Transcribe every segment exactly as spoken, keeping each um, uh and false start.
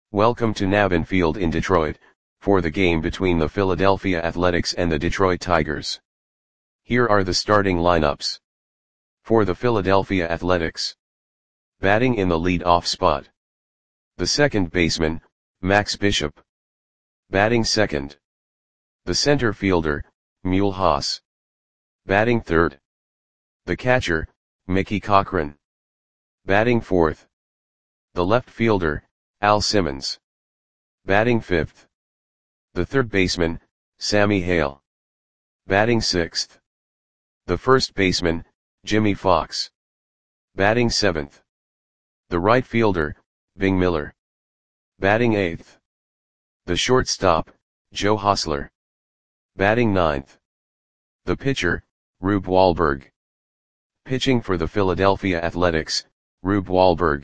Welcome to Navin Field in Detroit, for the game between the Philadelphia Athletics and the Detroit Tigers. Here are the starting lineups. For the Philadelphia Athletics. Batting in the lead-off spot. The second baseman, Max Bishop. Batting second. The center fielder, Mule Haas. Batting third. The catcher, Mickey Cochrane. Batting fourth. The left fielder, Al Simmons. Batting fifth. The third baseman, Sammy Hale. Batting sixth. The first baseman, Jimmy Fox. Batting seventh. The right fielder, Bing Miller. Batting eighth. The shortstop, Joe Hosler. Batting ninth. The pitcher, Rube Wahlberg. Pitching for the Philadelphia Athletics, Rube Wahlberg.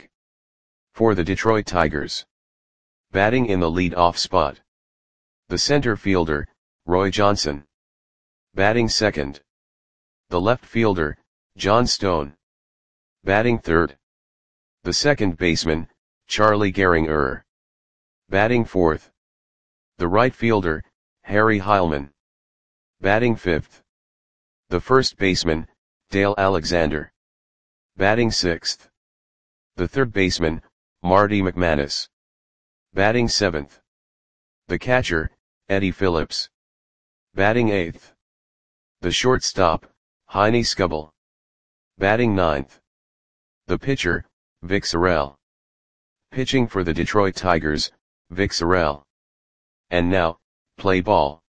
For the Detroit Tigers. Batting in the lead-off spot. The center fielder, Roy Johnson. Batting second. The left fielder, John Stone. Batting third. The second baseman, Charlie Gehringer. Batting fourth. The right fielder, Harry Heilman. Batting fifth. The first baseman, Dale Alexander. Batting sixth. The third baseman, Marty McManus. Batting seventh. The catcher, Eddie Phillips. Batting eighth. The shortstop, Heine Skubal. Batting ninth. The pitcher, Vic Sorrell. Pitching for the Detroit Tigers, Vic Sorrell. And now, play ball.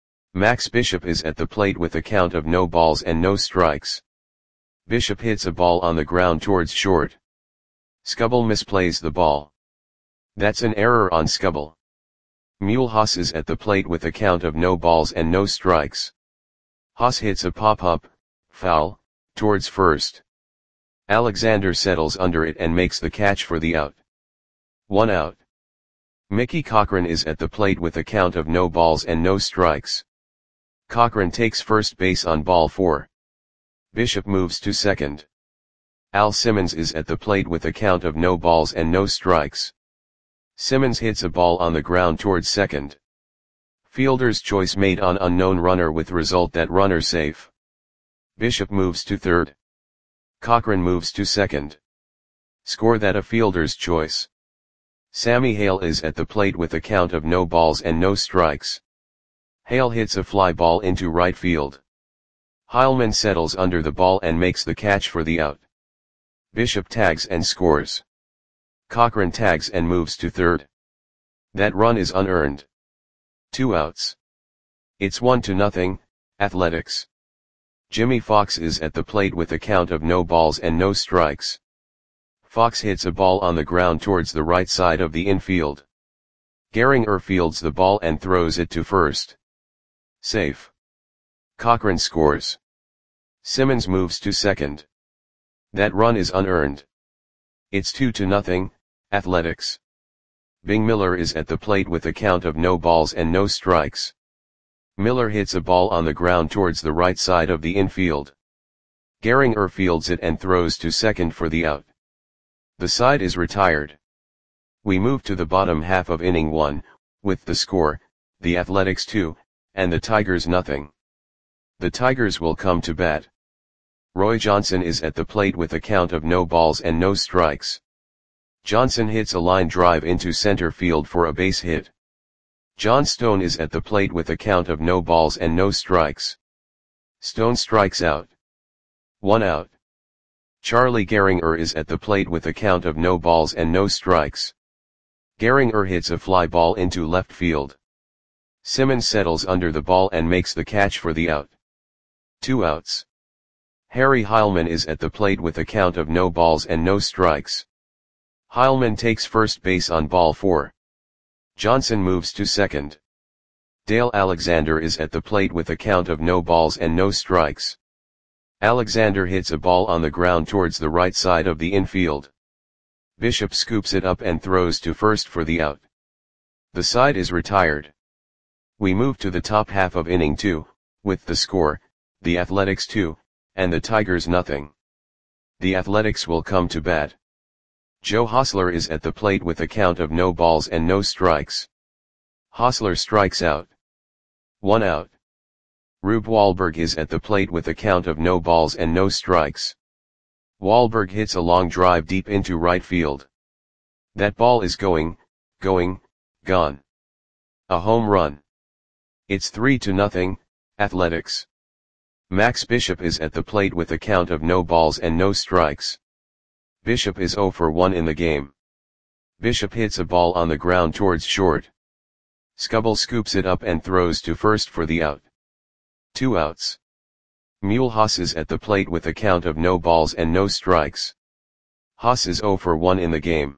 Max Bishop is at the plate with a count of no balls and no strikes. Bishop hits a ball on the ground towards short. Skubal misplays the ball. That's an error on Skubal. Mule Haas is at the plate with a count of no balls and no strikes. Haas hits a pop-up, foul, towards first. Alexander settles under it and makes the catch for the out. One out. Mickey Cochrane is at the plate with a count of no balls and no strikes. Cochrane takes first base on ball four. Bishop moves to second. Al Simmons is at the plate with a count of no balls and no strikes. Simmons hits a ball on the ground towards second. Fielder's choice made on unknown runner with result that runner safe. Bishop moves to third. Cochrane moves to second. Score that a fielder's choice. Sammy Hale is at the plate with a count of no balls and no strikes. Hale hits a fly ball into right field. Heilman settles under the ball and makes the catch for the out. Bishop tags and scores. Cochrane tags and moves to third. That run is unearned. Two outs. It's one to nothing, Athletics. Jimmy Fox is at the plate with a count of no balls and no strikes. Fox hits a ball on the ground towards the right side of the infield. Gehringer fields the ball and throws it to first. Safe. Cochrane scores. Simmons moves to second. That run is unearned. It's two to nothing, Athletics. Bing Miller is at the plate with a count of no balls and no strikes. Miller hits a ball on the ground towards the right side of the infield. Gehringer fields it and throws to second for the out. The side is retired. We move to the bottom half of inning one, with the score, the Athletics two, and the Tigers nothing. The Tigers will come to bat. Roy Johnson is at the plate with a count of no balls and no strikes. Johnson hits a line drive into center field for a base hit. John Stone is at the plate with a count of no balls and no strikes. Stone strikes out. One out. Charlie Gehringer is at the plate with a count of no balls and no strikes. Gehringer hits a fly ball into left field. Simmons settles under the ball and makes the catch for the out. Two outs. Harry Heilman is at the plate with a count of no balls and no strikes. Heilman takes first base on ball four. Johnson moves to second. Dale Alexander is at the plate with a count of no balls and no strikes. Alexander hits a ball on the ground towards the right side of the infield. Bishop scoops it up and throws to first for the out. The side is retired. We move to the top half of inning two, with the score, the Athletics two, and the Tigers nothing. The Athletics will come to bat. Joe Hostler is at the plate with a count of no balls and no strikes. Hostler strikes out. One out. Rube Wahlberg is at the plate with a count of no balls and no strikes. Wahlberg hits a long drive deep into right field. That ball is going, going, gone. A home run. It's three to nothing, Athletics. Max Bishop is at the plate with a count of no balls and no strikes. Bishop is zero for one in the game. Bishop hits a ball on the ground towards short. Skubal scoops it up and throws to first for the out. Two outs. Mule Haas is at the plate with a count of no balls and no strikes. Haas is zero for one in the game.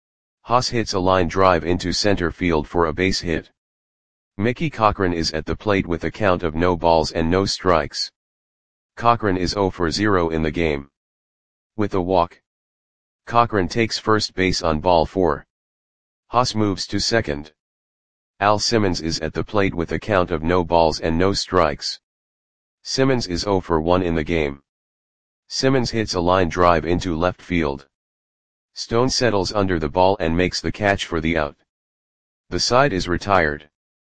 Haas hits a line drive into center field for a base hit. Mickey Cochrane is at the plate with a count of no balls and no strikes. Cochrane is zero for zero in the game. With a walk, Cochrane takes first base on ball four. Haas moves to second. Al Simmons is at the plate with a count of no balls and no strikes. Simmons is zero for one in the game. Simmons hits a line drive into left field. Stone settles under the ball and makes the catch for the out. The side is retired.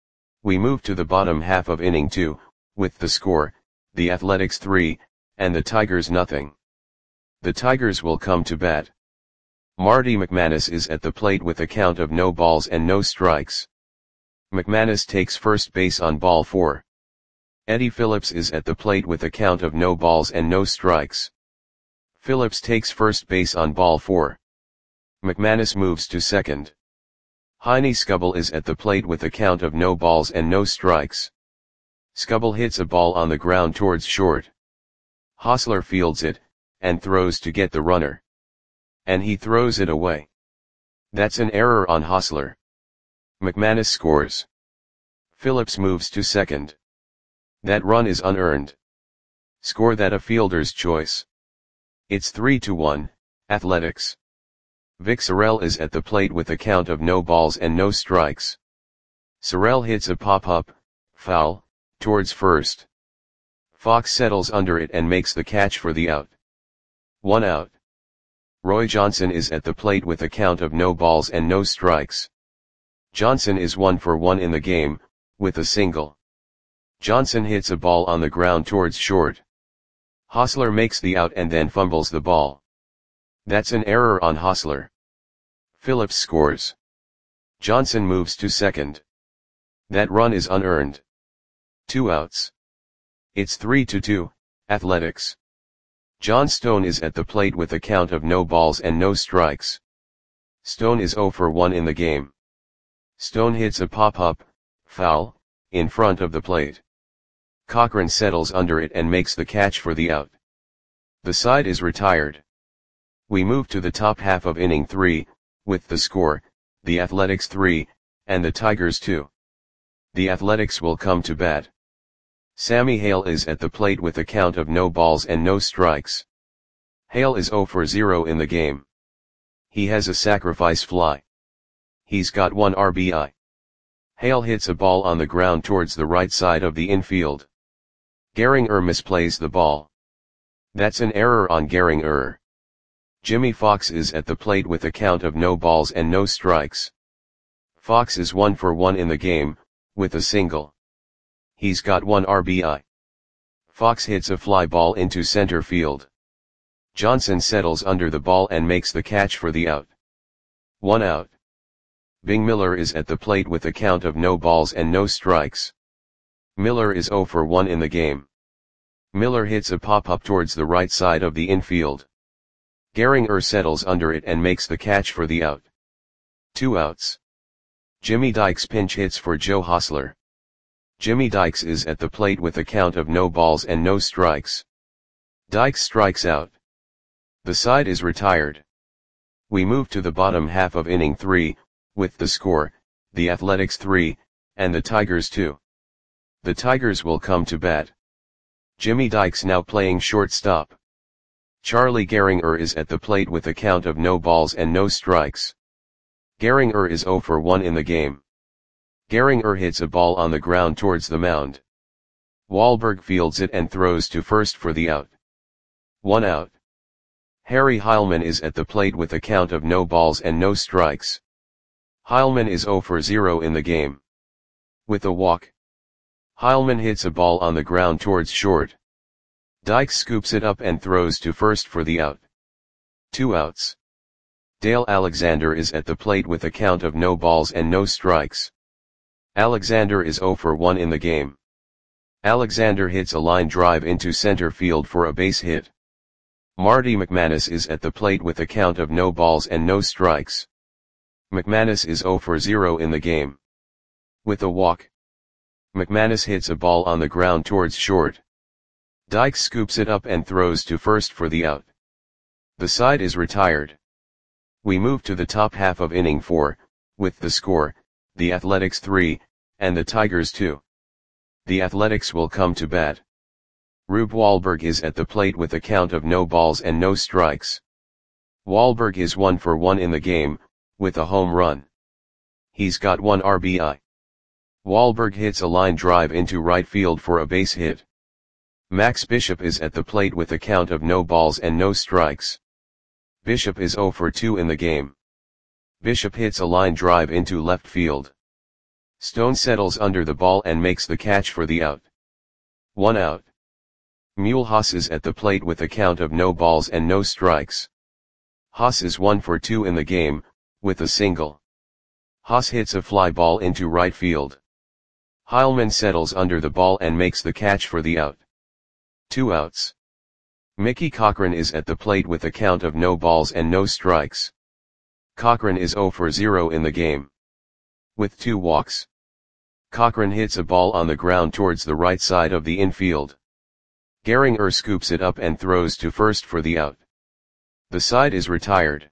We move to the bottom half of inning two, with the score, the Athletics three, and the Tigers nothing. The Tigers will come to bat. Marty McManus is at the plate with a count of no balls and no strikes. McManus takes first base on ball four. Eddie Phillips is at the plate with a count of no balls and no strikes. Phillips takes first base on ball four. McManus moves to second. Heine Skubal is at the plate with a count of no balls and no strikes. Skubal hits a ball on the ground towards short. Hostler fields it, and throws to get the runner. And he throws it away. That's an error on Hostler. McManus scores. Phillips moves to second. That run is unearned. Score that a fielder's choice. It's three to one, Athletics. Vic Sorrell is at the plate with a count of no balls and no strikes. Sorrell hits a pop-up, foul, towards first. Fox settles under it and makes the catch for the out. One out. Roy Johnson is at the plate with a count of no balls and no strikes. Johnson is one for one in the game, with a single. Johnson hits a ball on the ground towards short. Hostler makes the out and then fumbles the ball. That's an error on Hostler. Phillips scores. Johnson moves to second. That run is unearned. Two outs. It's three to two, Athletics. John Stone is at the plate with a count of no balls and no strikes. Stone is zero for one in the game. Stone hits a pop-up, foul, in front of the plate. Cochrane settles under it and makes the catch for the out. The side is retired. We move to the top half of inning three, with the score, the Athletics three, and the Tigers two. The Athletics will come to bat. Sammy Hale is at the plate with a count of no balls and no strikes. Hale is zero for zero in the game. He has a sacrifice fly. He's got one R B I. Hale hits a ball on the ground towards the right side of the infield. Gehringer misplays the ball. That's an error on Gehringer. Jimmy Fox is at the plate with a count of no balls and no strikes. Fox is one for one in the game, with a single. He's got one R B I. Fox hits a fly ball into center field. Johnson settles under the ball and makes the catch for the out. One out. Bing Miller is at the plate with a count of no balls and no strikes. Miller is zero for one in the game. Miller hits a pop-up towards the right side of the infield. Gehringer settles under it and makes the catch for the out. Two outs. Jimmy Dykes pinch hits for Joe Hostler. Jimmy Dykes is at the plate with a count of no balls and no strikes. Dykes strikes out. The side is retired. We move to the bottom half of inning three, with the score, the Athletics three, and the Tigers two. The Tigers will come to bat. Jimmy Dykes now playing shortstop. Charlie Gehringer is at the plate with a count of no balls and no strikes. Gehringer is zero for one in the game. Gehringer hits a ball on the ground towards the mound. Wahlberg fields it and throws to first for the out. One out. Harry Heilmann is at the plate with a count of no balls and no strikes. Heilmann is zero for zero in the game. With a walk, Heilmann hits a ball on the ground towards short. Dykes scoops it up and throws to first for the out. Two outs. Dale Alexander is at the plate with a count of no balls and no strikes. Alexander is zero for one in the game. Alexander hits a line drive into center field for a base hit. Marty McManus is at the plate with a count of no balls and no strikes. McManus is zero for zero in the game. With a walk, McManus hits a ball on the ground towards short. Dykes scoops it up and throws to first for the out. The side is retired. We move to the top half of inning four, with the score, the Athletics three, and the Tigers two. The Athletics will come to bat. Rube Wahlberg is at the plate with a count of no balls and no strikes. Wahlberg is one for one in the game, with a home run. He's got one R B I. Wahlberg hits a line drive into right field for a base hit. Max Bishop is at the plate with a count of no balls and no strikes. Bishop is zero for two in the game. Bishop hits a line drive into left field. Stone settles under the ball and makes the catch for the out. One out. Mulhouse is at the plate with a count of no balls and no strikes. Haas is one for two in the game, with a single. Haas hits a fly ball into right field. Heilmann settles under the ball and makes the catch for the out. Two outs. Mickey Cochrane is at the plate with a count of no balls and no strikes. Cochrane is zero for zero in the game. With two walks, Cochrane hits a ball on the ground towards the right side of the infield. Gehringer scoops it up and throws to first for the out. The side is retired.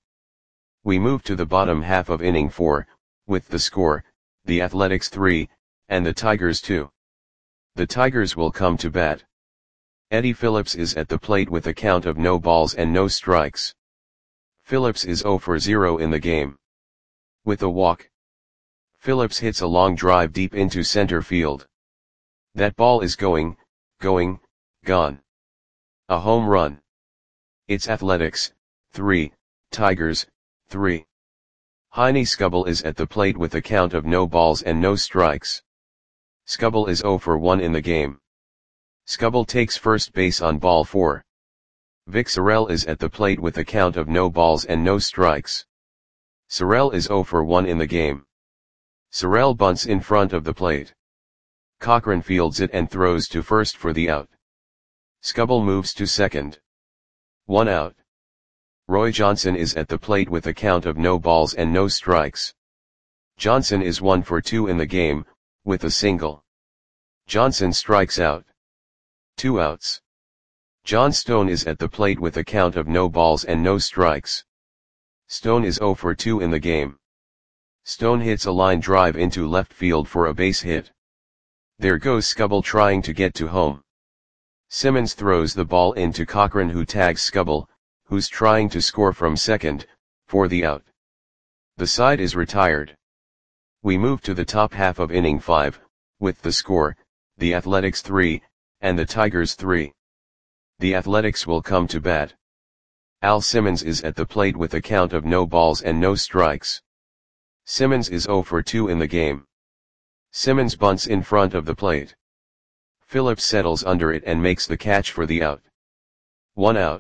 We move to the bottom half of inning four, with the score, the Athletics three, and the Tigers two. The Tigers will come to bat. Eddie Phillips is at the plate with a count of no balls and no strikes. Phillips is zero for zero in the game. With a walk, Phillips hits a long drive deep into center field. That ball is going, going, gone. A home run. It's Athletics, three, Tigers, three. Heine Skubal is at the plate with a count of no balls and no strikes. Skubal is zero for one in the game. Skubal takes first base on ball four. Vic Sorrell is at the plate with a count of no balls and no strikes. Sorrell is zero for one in the game. Sorrell bunts in front of the plate. Cochrane fields it and throws to first for the out. Skubal moves to second. One out. Roy Johnson is at the plate with a count of no balls and no strikes. Johnson is one for two in the game, with a single. Johnson strikes out. Two outs. John Stone is at the plate with a count of no balls and no strikes. Stone is zero for two in the game. Stone hits a line drive into left field for a base hit. There goes Skubal trying to get to home. Simmons throws the ball into Cochrane, who tags Skubal, who's trying to score from second, for the out. The side is retired. We move to the top half of inning five, with the score, the Athletics three, and the Tigers three. The Athletics will come to bat. Al Simmons is at the plate with a count of no balls and no strikes. Simmons is zero for two in the game. Simmons bunts in front of the plate. Phillips settles under it and makes the catch for the out. One out.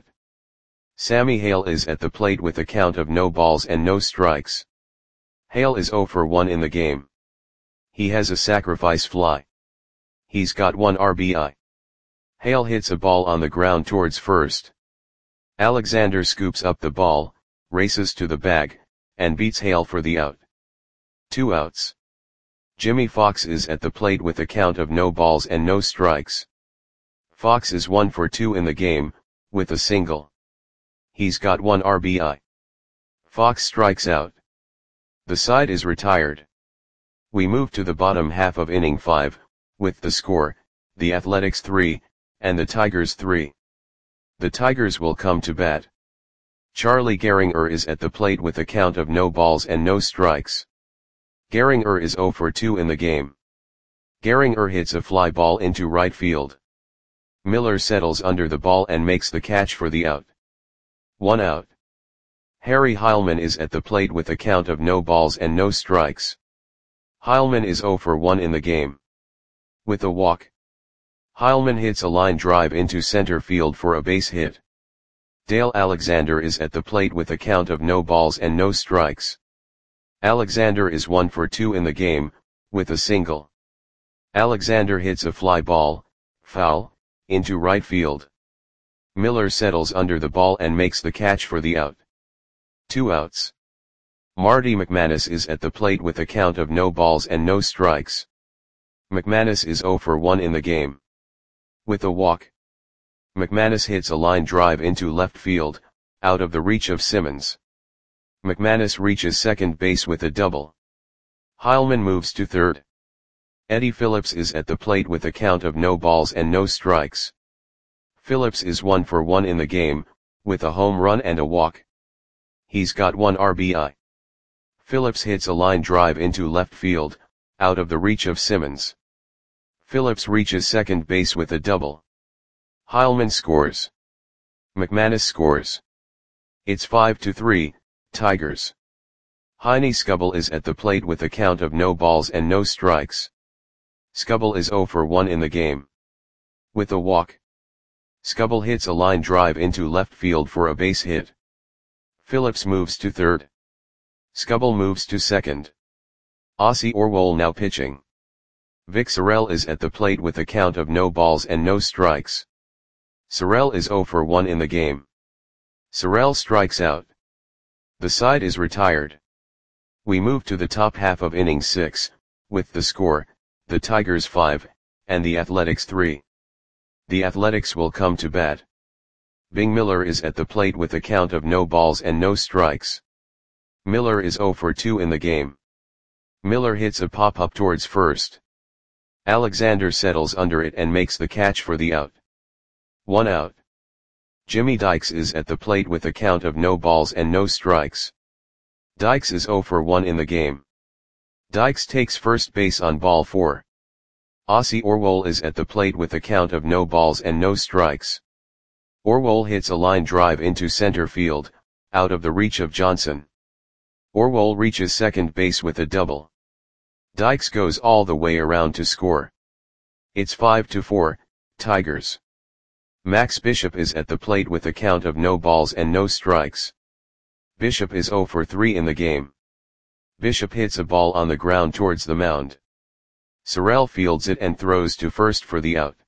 Sammy Hale is at the plate with a count of no balls and no strikes. Hale is zero for one in the game. He has a sacrifice fly. He's got one R B I. Hale hits a ball on the ground towards first. Alexander scoops up the ball, races to the bag, and beats Hale for the out. Two outs. Jimmy Fox is at the plate with a count of no balls and no strikes. Fox is one for two in the game, with a single. He's got one R B I. Fox strikes out. The side is retired. We move to the bottom half of inning five, with the score, the Athletics three, and the Tigers three. The Tigers will come to bat. Charlie Gehringer is at the plate with a count of no balls and no strikes. Gehringer is zero for two in the game. Gehringer hits a fly ball into right field. Miller settles under the ball and makes the catch for the out. One out. Harry Heilmann is at the plate with a count of no balls and no strikes. Heilmann is zero for one in the game. With a walk, Heilmann hits a line drive into center field for a base hit. Dale Alexander is at the plate with a count of no balls and no strikes. Alexander is one for two in the game, with a single. Alexander hits a fly ball, foul, into right field. Miller settles under the ball and makes the catch for the out. Two outs. Marty McManus is at the plate with a count of no balls and no strikes. McManus is zero for one in the game. With a walk, McManus hits a line drive into left field, out of the reach of Simmons. McManus reaches second base with a double. Heilmann moves to third. Eddie Phillips is at the plate with a count of no balls and no strikes. Phillips is one for one in the game, with a home run and a walk. He's got one R B I. Phillips hits a line drive into left field, out of the reach of Simmons. Phillips reaches second base with a double. Heilmann scores. McManus scores. It's five to three, Tigers. Heine Skubal is at the plate with a count of no balls and no strikes. Skubal is zero for one in the game. With a walk, Skubal hits a line drive into left field for a base hit. Phillips moves to third. Skubal moves to second. Ossie Orwell now pitching. Vic Sorrell is at the plate with a count of no balls and no strikes. Sorrell is zero for one in the game. Sorrell strikes out. The side is retired. We move to the top half of inning six, with the score, the Tigers five, and the Athletics three. The Athletics will come to bat. Bing Miller is at the plate with a count of no balls and no strikes. Miller is zero for two in the game. Miller hits a pop-up towards first. Alexander settles under it and makes the catch for the out. One out. Jimmy Dykes is at the plate with a count of no balls and no strikes. Dykes is zero for one in the game. Dykes takes first base on ball four. Ossie Orwell is at the plate with a count of no balls and no strikes. Orwell hits a line drive into center field, out of the reach of Johnson. Orwell reaches second base with a double. Dykes goes all the way around to score. It's five to four, Tigers. Max Bishop is at the plate with a count of no balls and no strikes. Bishop is zero for three in the game. Bishop hits a ball on the ground towards the mound. Sorrell fields it and throws to first for the out.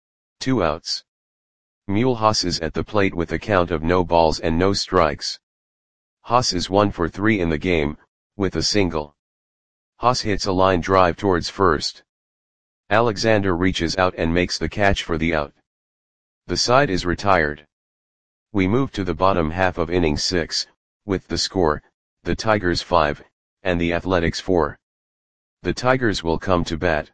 Two outs. Mulhouse is at the plate with a count of no balls and no strikes. Haas is one for three in the game, with a single. Haas hits a line drive towards first. Alexander reaches out and makes the catch for the out. The side is retired. We move to the bottom half of inning six, with the score, the Tigers five, and the Athletics four. The Tigers will come to bat.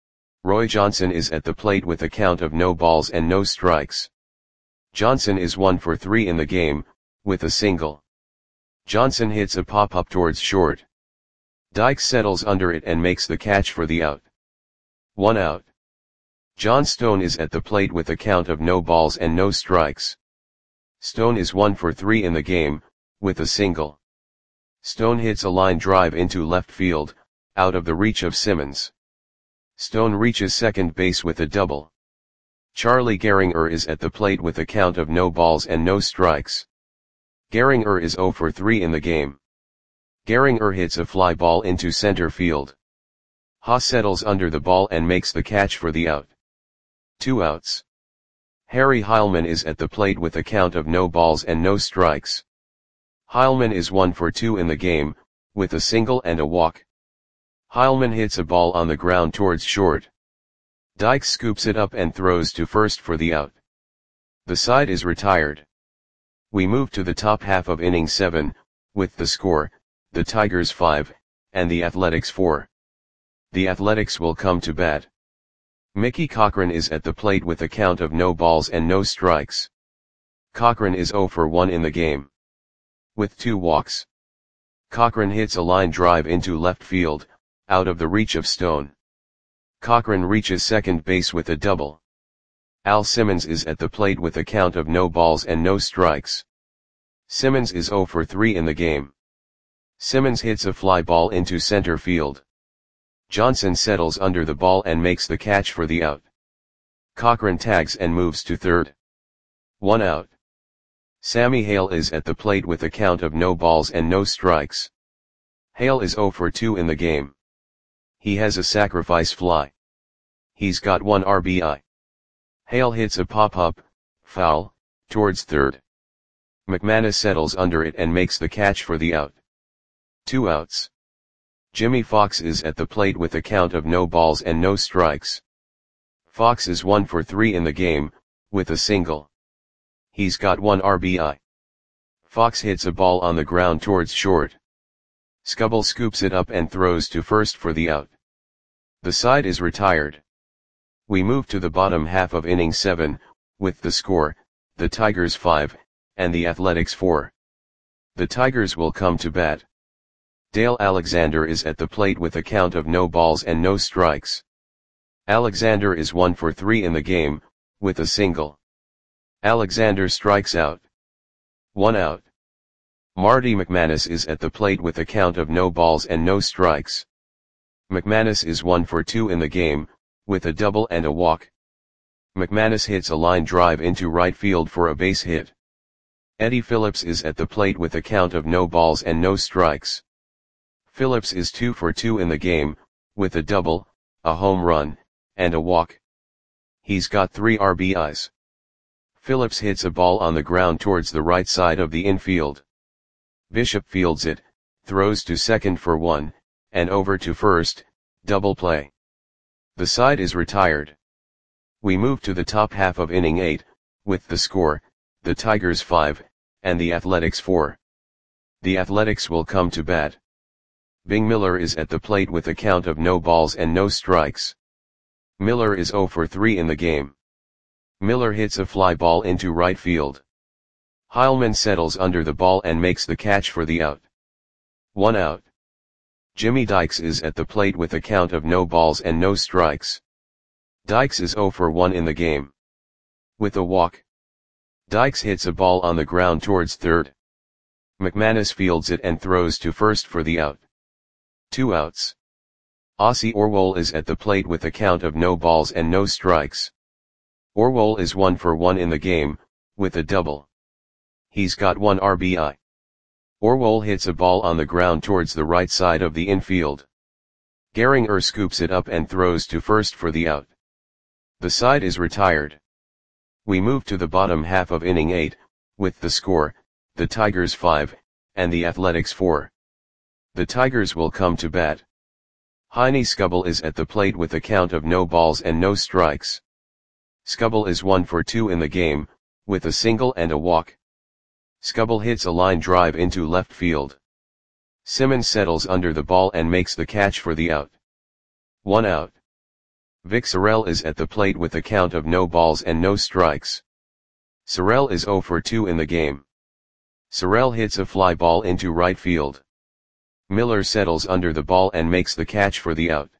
Roy Johnson is at the plate with a count of no balls and no strikes. Johnson is one for three in the game, with a single. Johnson hits a pop-up towards short. Dykes settles under it and makes the catch for the out. One out. John Stone is at the plate with a count of no balls and no strikes. Stone is one for three in the game, with a single. Stone hits a line drive into left field, out of the reach of Simmons. Stone reaches second base with a double. Charlie Gehringer is at the plate with a count of no balls and no strikes. Gehringer is zero for three in the game. Gehringer hits a fly ball into center field. Haas settles under the ball and makes the catch for the out. Two outs. Harry Heilmann is at the plate with a count of no balls and no strikes. Heilmann is one for two in the game, with a single and a walk. Heilmann hits a ball on the ground towards short. Dykes scoops it up and throws to first for the out. The side is retired. We move to the top half of inning seven, with the score, the Tigers five, and the Athletics four. The Athletics will come to bat. Mickey Cochrane is at the plate with a count of no balls and no strikes. Cochrane is zero for one in the game. With two walks. Cochrane hits a line drive into left field, out of the reach of Stone. Cochrane reaches second base with a double. Al Simmons is at the plate with a count of no balls and no strikes. Simmons is zero for three in the game. Simmons hits a fly ball into center field. Johnson settles under the ball and makes the catch for the out. Cochran tags and moves to third. One out. Sammy Hale is at the plate with a count of no balls and no strikes. Hale is zero for two in the game. He has a sacrifice fly. He's got one R B I. Hale hits a pop-up, foul, towards third. McManus settles under it and makes the catch for the out. Two outs. Jimmy Fox is at the plate with a count of no balls and no strikes. Fox is one for three in the game, with a single. He's got one R B I. Fox hits a ball on the ground towards short. Scubble scoops it up and throws to first for the out. The side is retired. We move to the bottom half of inning seven, with the score, the Tigers five, and the Athletics four. The Tigers will come to bat. Dale Alexander is at the plate with a count of no balls and no strikes. Alexander is one for three in the game, with a single. Alexander strikes out. One out. Marty McManus is at the plate with a count of no balls and no strikes. McManus is one for two in the game, with a double and a walk. McManus hits a line drive into right field for a base hit. Eddie Phillips is at the plate with a count of no balls and no strikes. Phillips is two for two in the game, with a double, a home run, and a walk. He's got three R B Is. Phillips hits a ball on the ground towards the right side of the infield. Bishop fields it, throws to second for one, and over to first, double play. The side is retired. We move to the top half of inning eight, with the score, the Tigers five, and the Athletics four. The Athletics will come to bat. Bing Miller is at the plate with a count of no balls and no strikes. Miller is zero for three in the game. Miller hits a fly ball into right field. Heilman settles under the ball and makes the catch for the out. One out. Jimmy Dykes is at the plate with a count of no balls and no strikes. Dykes is zero for one in the game. With a walk. Dykes hits a ball on the ground towards third. McManus fields it and throws to first for the out. Two outs. Ossie Orwell is at the plate with a count of no balls and no strikes. Orwell is one for one in the game, with a double. He's got one R B I. Orwell hits a ball on the ground towards the right side of the infield. Gehringer scoops it up and throws to first for the out. The side is retired. We move to the bottom half of inning eight, with the score, the Tigers five, and the Athletics four. The Tigers will come to bat. Heine Scubble is at the plate with a count of no balls and no strikes. Scubble is one for two in the game, with a single and a walk. Scubble hits a line drive into left field. Simmons settles under the ball and makes the catch for the out. One out. Vic Sorrell is at the plate with a count of no balls and no strikes. Sorrell is zero for two in the game. Sorrell hits a fly ball into right field. Miller settles under the ball and makes the catch for the out.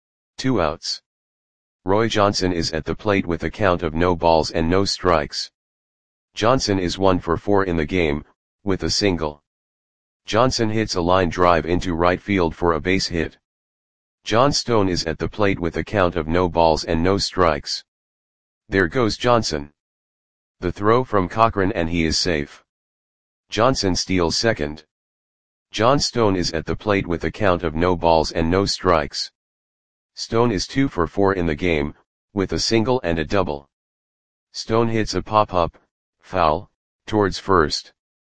Two outs. Roy Johnson is at the plate with a count of no balls and no strikes. Johnson is one for four in the game, with a single. Johnson hits a line drive into right field for a base hit. John Stone is at the plate with a count of no balls and no strikes. There goes Johnson. The throw from Cochran and he is safe. Johnson steals second. John Stone is at the plate with a count of no balls and no strikes. Stone is two for four in the game, with a single and a double. Stone hits a pop-up, foul, towards first.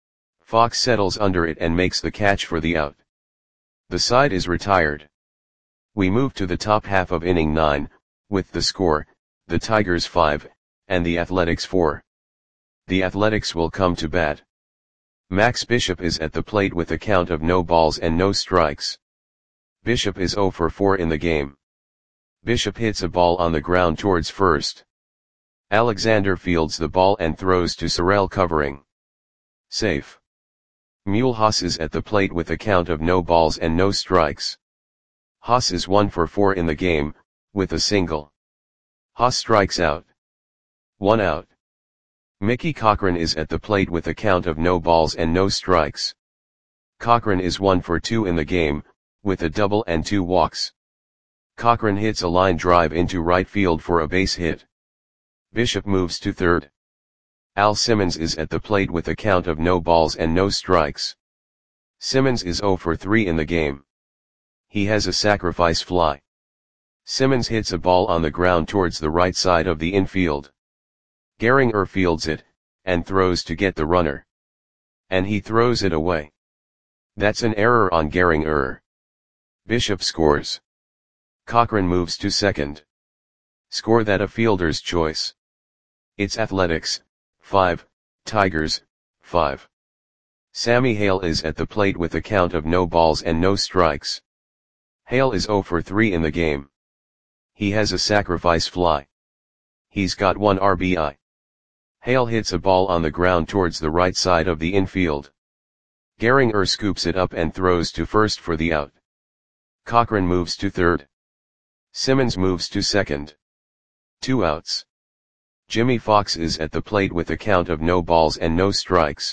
Fox settles under it and makes the catch for the out. The side is retired. We move to the top half of inning nine, with the score, the Tigers five, and the Athletics four. The Athletics will come to bat. Max Bishop is at the plate with a count of no balls and no strikes. Bishop is zero for four in the game. Bishop hits a ball on the ground towards first. Alexander fields the ball and throws to Sorrell covering. Safe. Mulhouse is at the plate with a count of no balls and no strikes. Haas is one for four in the game, with a single. Haas strikes out. One out. Mickey Cochrane is at the plate with a count of no balls and no strikes. Cochrane is one for two in the game, with a double and two walks. Cochrane hits a line drive into right field for a base hit. Bishop moves to third. Al Simmons is at the plate with a count of no balls and no strikes. Simmons is zero for three in the game. He has a sacrifice fly. Simmons hits a ball on the ground towards the right side of the infield. Gehringer fields it, and throws to get the runner. And he throws it away. That's an error on Gehringer. Bishop scores. Cochrane moves to second. Score that a fielder's choice. It's Athletics, five, Tigers, five. Sammy Hale is at the plate with a count of no balls and no strikes. Hale is zero for three in the game. He has a sacrifice fly. He's got one R B I. Hale hits a ball on the ground towards the right side of the infield. Gehringer scoops it up and throws to first for the out. Cochrane moves to third. Simmons moves to second. Two outs. Jimmy Fox is at the plate with a count of no balls and no strikes.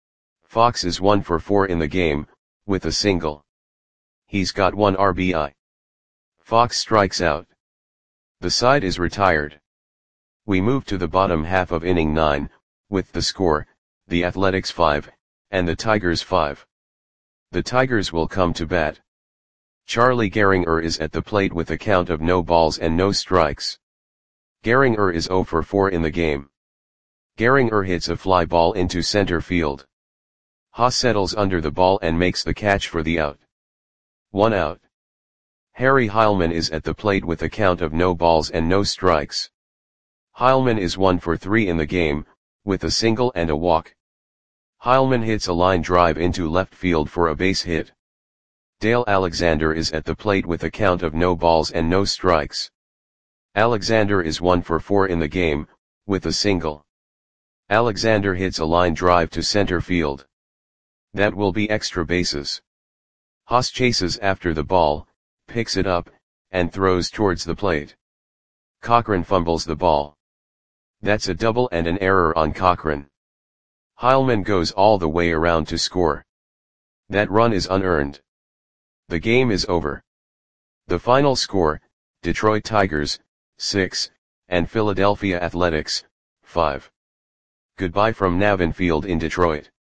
Fox is one for four in the game, with a single. He's got one R B I. Fox strikes out. The side is retired. We move to the bottom half of inning nine, with the score, the Athletics five, and the Tigers five. The Tigers will come to bat. Charlie Gehringer is at the plate with a count of no balls and no strikes. Gehringer is zero for four in the game. Gehringer hits a fly ball into center field. Haas settles under the ball and makes the catch for the out. One out. Harry Heilmann is at the plate with a count of no balls and no strikes. Heilmann is one for three in the game, with a single and a walk. Heilmann hits a line drive into left field for a base hit. Dale Alexander is at the plate with a count of no balls and no strikes. Alexander is one for four in the game, with a single. Alexander hits a line drive to center field. That will be extra bases. Haas chases after the ball, picks it up, and throws towards the plate. Cochrane fumbles the ball. That's a double and an error on Cochrane. Heilmann goes all the way around to score. That run is unearned. The game is over. The final score, Detroit Tigers, six, and Philadelphia Athletics, five. Goodbye from Navin Field in Detroit.